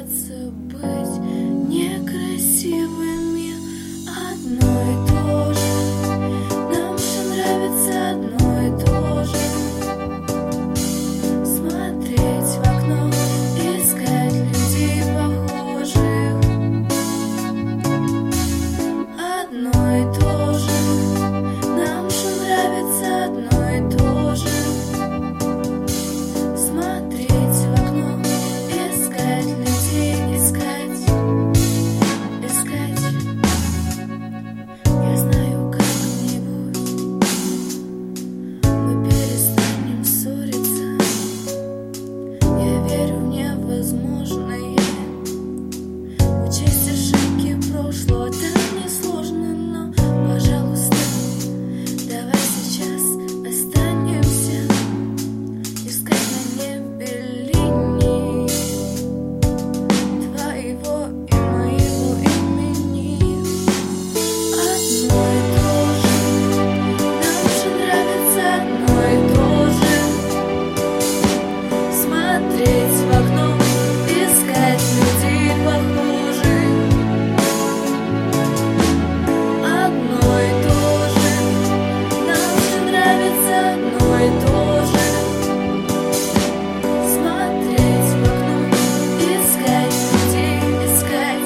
боятся быть некрасивыми. Одно и то же, нам же нравится одно и то же. Смотреть в окно, искать людей похожих. Одно и то же, нам же нравится одно и то же. Смотреть в окно, искать людей, искать. Я знаю, как-нибудь мы перестанем ссориться. Я верю в невозможное. Учесть ошибки прошлого так несложно, но, пожалуйста, давай сейчас останемся искать на небе линии твоего и моего имени. Одно и то же, нам же нравится одно и то же. Смотреть в окно, искать людей похожих. Одно и то же, нам же нравится одно и то же. Смотреть в окно, искать людей, искать.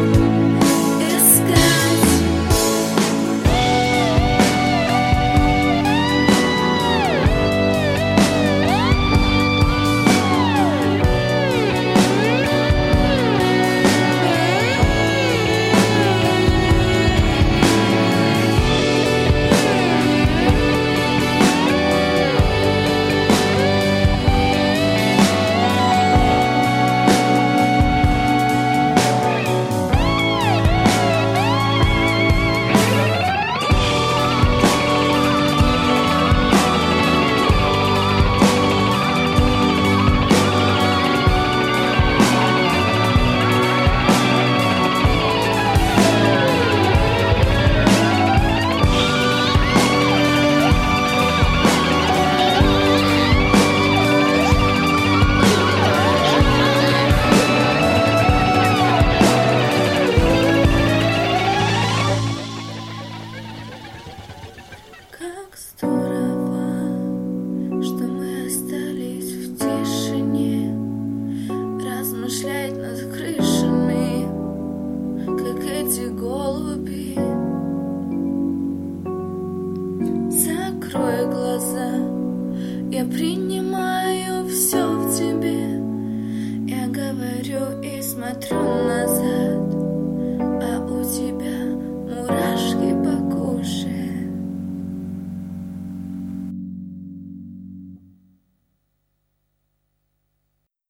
Как здорово, что мы остались в тишине, размышлять над крышами, как эти голуби. Закрой глаза, я принимаю все в тебе. Я говорю и смотрю